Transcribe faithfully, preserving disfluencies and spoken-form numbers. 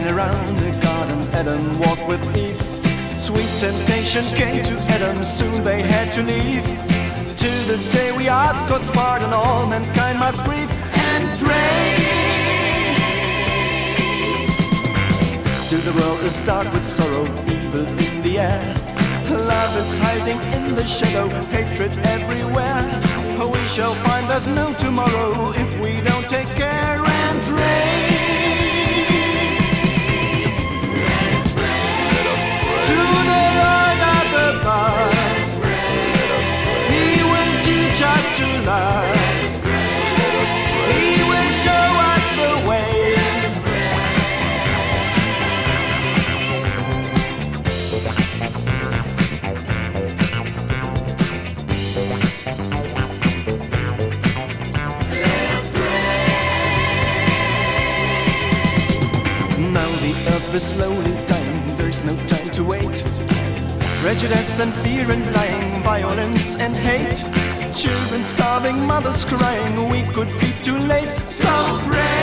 And around the garden Adam walked with Eve. Sweet temptation came to Adam, soon they had to leave. Till the day we ask God's pardon, all mankind must grieve and pray. Still the world is dark with sorrow, evil in the air. Love is hiding in the shadow, hatred everywhere. We shall find there's no tomorrow if we don't take care and pray. Let us pray. Let us pray. To the Lord up above. Let us pray. Let us pray. He will teach us to love. Let us pray. Let us pray. He will show us the way. Let us pray. Now the earth is slowly dying, there's no time to wait. Prejudice and fear and lying, violence and hate. Children starving, mothers crying, we could be too late. So pray.